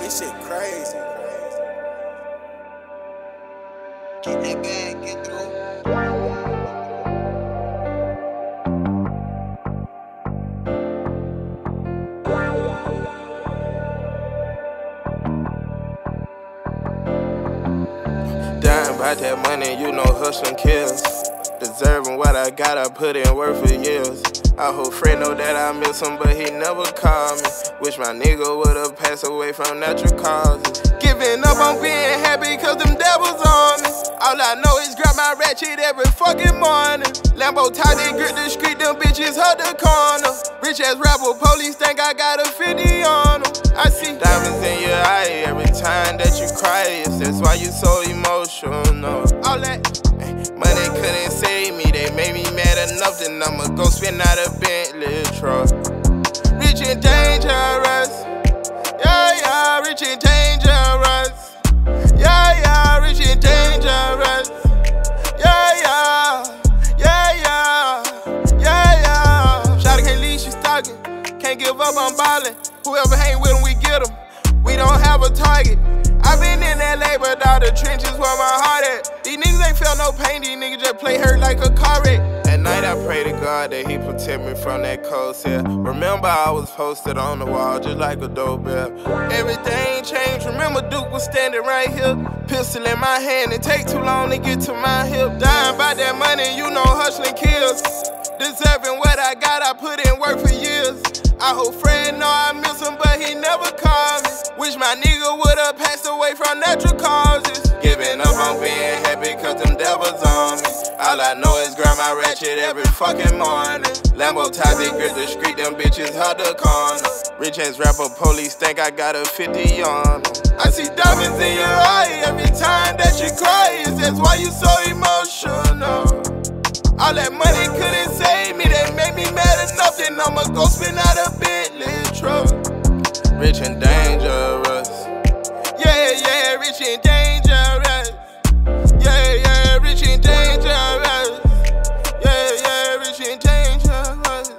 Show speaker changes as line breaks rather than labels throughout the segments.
this shit crazy.
Get that bag, get through.
Dying about that money, you know hustling kills. Deserving what I got, I put in work for years. I hope Fred know that I miss him, but he never called me. Wish my nigga would've passed away from natural causes. Giving up on being happy cause them devils on me. All I know is grab my ratchet every fucking morning. Lambo tie, they grip the street, them bitches hug the corner. Rich ass rapper, police think I got a 50 on them. I see diamonds in your eye every time that you cry. That's why you so emotional. All that money couldn't save me, they made me mad enough, then I'ma go spin out a Bentley truck. Rich and dangerous, yeah, yeah, rich and dangerous. Yeah, yeah, rich and dangerous. Yeah, yeah, yeah, yeah, yeah, yeah. Shawty can't leave, she stalking. Can't give up, I'm ballin'. Whoever hang with him, we get him. We don't have a target. I been in LA, but all the trenches where my heart at. These niggas ain't felt no pain, these niggas just play hurt like a car wreck. At night I pray to God that he protect me from that cold cell. Remember I was posted on the wall just like a doorbell. Everything changed, remember Duke was standing right here. Pistol in my hand, it take too long to get to my hip. Dying by that money, you know hustling kills. Deserving what I got, I put in work for years. I hope Fred know I miss him, but he never called me. Wish my nigga would've passed away from natural causes. Giving up on being happy cause them devils on me. All I know is grab my ratchet every fucking morning. Lambo tie, they grip the street, them bitches hug the corner. Rich ass rapper, police think I got a 50 on them. I see diamonds in your eye every time that you cry. That's why you so emotional. All that money couldn't save me, they made me mad enough, then I'ma go spin out a Bentley truck. Rich and dangerous. Yeah, yeah, rich and dangerous. Yeah, yeah, rich and dangerous. Yeah, yeah, rich and dangerous.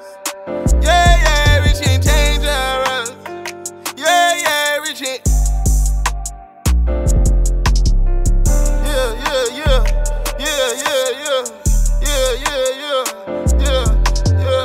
Yeah, yeah, rich and dangerous. Yeah, yeah, rich and... Yeah, yeah, yeah. Yeah, yeah, yeah. Yeah, yeah, yeah, yeah, yeah.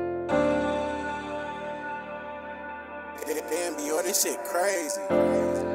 Damn, boy, this shit crazy.